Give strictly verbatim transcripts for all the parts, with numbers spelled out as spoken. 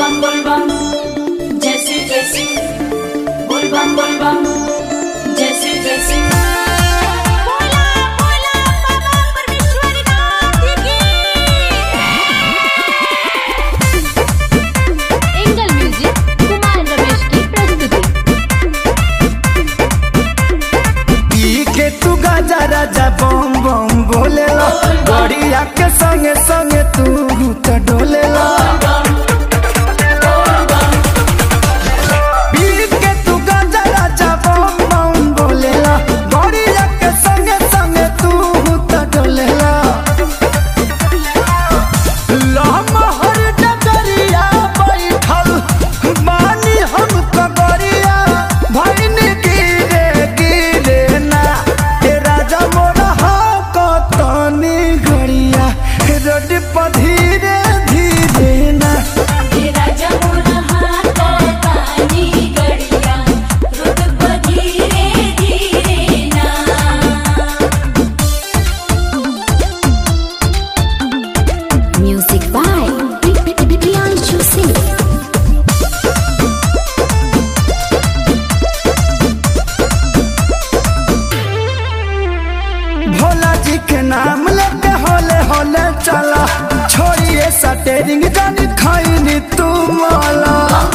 बम बोल बम जैसे जैसे बोल बम बोल बम जैसे जैसे राजा बम बम बोले ला गड़िया के संगे संगे तू तो डोले ला पी के तू गाजा राजा बम बम बोले ला गड़िया के संगे संगे तू तो डोले ला लमहर डगरिया बैठल बानी हम कगरिया भैन गिरे गिरे ना रोड पर धीरे धीरे ना राजा मोरा हाथ पानी गड़िया रोड पर धीरे धीरे ना म्यूजिक बाय प्रियांशु सिंह भोला जी के नाम लेके होले होले चला छोड़िए सटेरिंग जानी खाई तू माला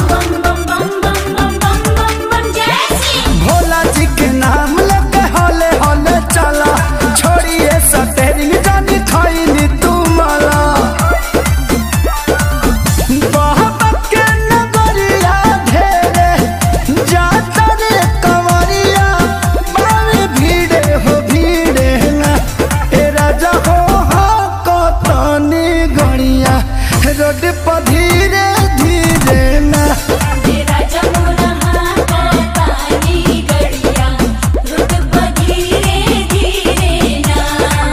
भोला जी के नाम लेके होले होले चला छोड़िए सटेरिंग जानी खाई तू माला बाबा के नगरिया ढेरे जाता रे कंवरिया बावे भीड़े हो भीड़े ना ए राजा हो गड़िया रोड पर धीरे धीरे ना राजा मोरा हाथ पानी गड़िया रोड पर धीरे धीरे ना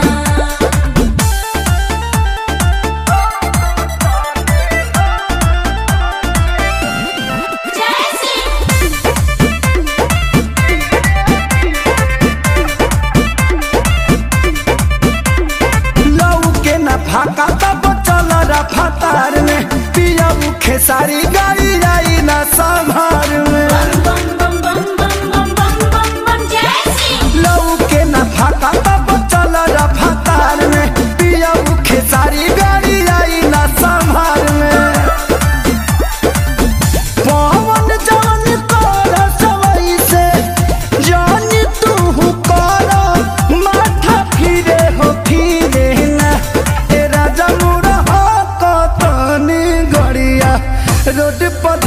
लऊ के ना फाका तब चल रफ्तार में पिया खेसारी गाड़ी जाई ना संभार में लऊ के ना फाका तब चल रफ्तार में पिया खेसारी गाड़ी जाई ना संभार में पवन जान कर सवई से जान तू कर माथा फिरे हो फिरे ना ए राजा मुड़ा हो कतनी गड़िया रोड पर